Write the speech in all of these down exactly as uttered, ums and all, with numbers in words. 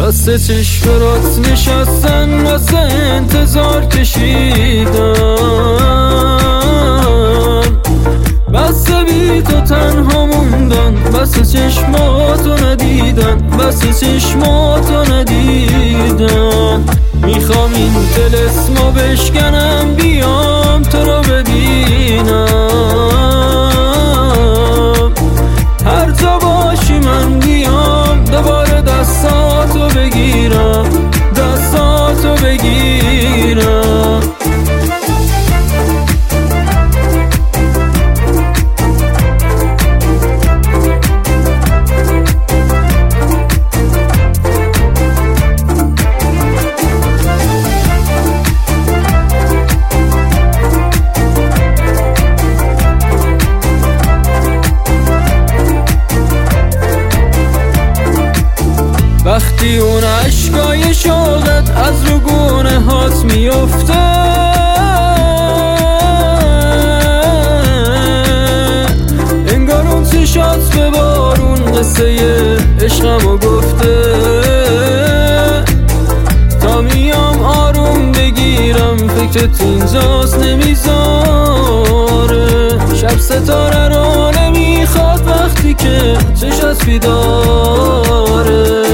واسه چشم برات نشستن، واسه انتظار کشیدن، واسه بی تو تنها موندن، واسه چشماتو ندیدن، واسه چشماتو ندیدن. میخوام این طلسمو بشکنم، بیام تو رو ببینم، هر جا باشی من بیام دوباره دستاتو بگیرم، دستاتو بگیرم. وقتی اون عشقای شوقت از رو گونه هات میفته، انگار اون چشات به بارون قصه عشقمو گفته. تا میام آروم بگیرم فکرت اینجاست نمیذاره، شب ستاره رو نمیخواد وقتی که چشات بیداره.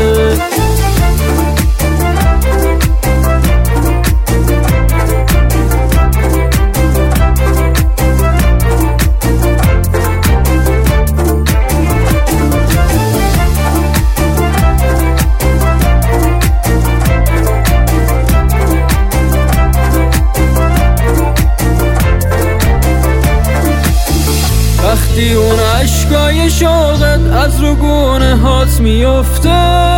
وقتی اون عشقای شوقت از رو گونه هات میفته،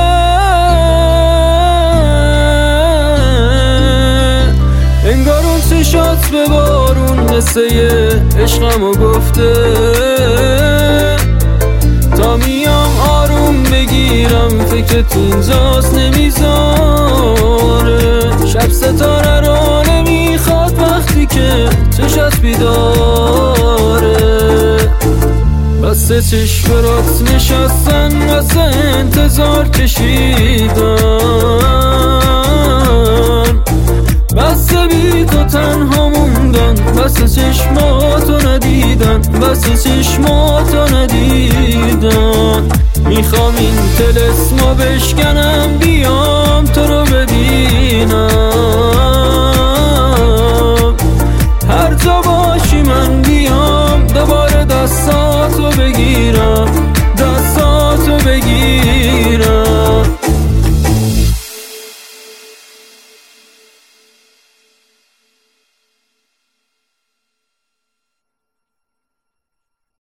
انگار اون چشات به بارون قصه عشقمو گفته. تا میام آروم بگیرم فکرت اینجاست نمیذاره، شب ستاره رو نمیخواد وقتی که چشات بیداره. واسه چشم برات نشستن، واسه انتظار کشیدن، واسه بی تو تنها موندن، واسه چشماتو ندیدن، واسه چشماتو ندیدن. میخوام این طلسمو بشکنم، بیام تو رو ببینم،